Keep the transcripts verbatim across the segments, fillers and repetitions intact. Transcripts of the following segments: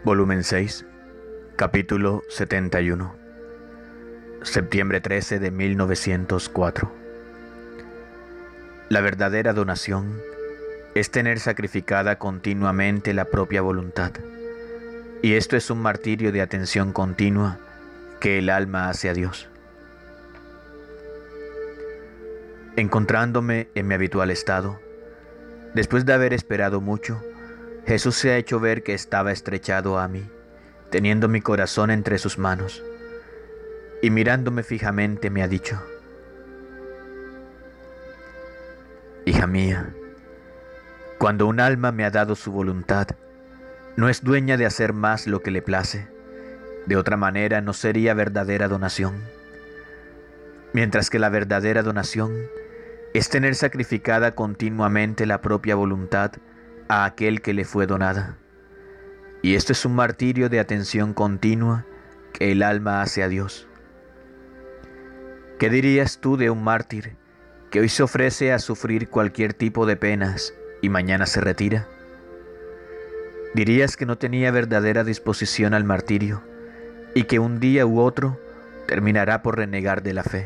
Volumen seis, capítulo setenta y uno, septiembre trece de mil novecientos cuatro. La verdadera donación es tener sacrificada continuamente la propia voluntad, y esto es un martirio de atención continua que el alma hace a Dios. Encontrándome en mi habitual estado, después de haber esperado mucho, Jesús se ha hecho ver que estaba estrechado a mí, teniendo mi corazón entre sus manos, y mirándome fijamente me ha dicho: Hija mía, cuando un alma me ha dado su voluntad, no es dueña de hacer más lo que le place, de otra manera no sería verdadera donación, mientras que la verdadera donación es tener sacrificada continuamente la propia voluntad a aquel que le fue donada. Y esto es un martirio de atención continua que el alma hace a Dios. ¿Qué dirías tú de un mártir que hoy se ofrece a sufrir cualquier tipo de penas y mañana se retira? Dirías que no tenía verdadera disposición al martirio y que un día u otro terminará por renegar de la fe.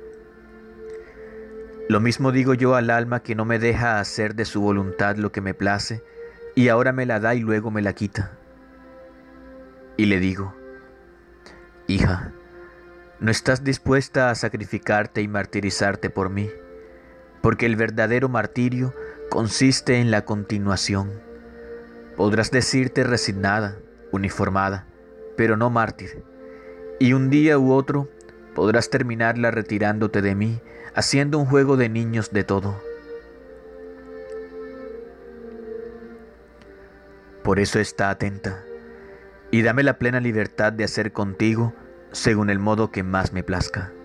Lo mismo digo yo al alma que no me deja hacer de su voluntad lo que me place y ahora me la da y luego me la quita. Y le digo: Hija, no estás dispuesta a sacrificarte y martirizarte por mí, porque el verdadero martirio consiste en la continuación. Podrás decirte resignada, uniformada, pero no mártir, y un día u otro podrás terminarla retirándote de mí, haciendo un juego de niños de todo. Por eso está atenta, y dame la plena libertad de hacer contigo según el modo que más me plazca.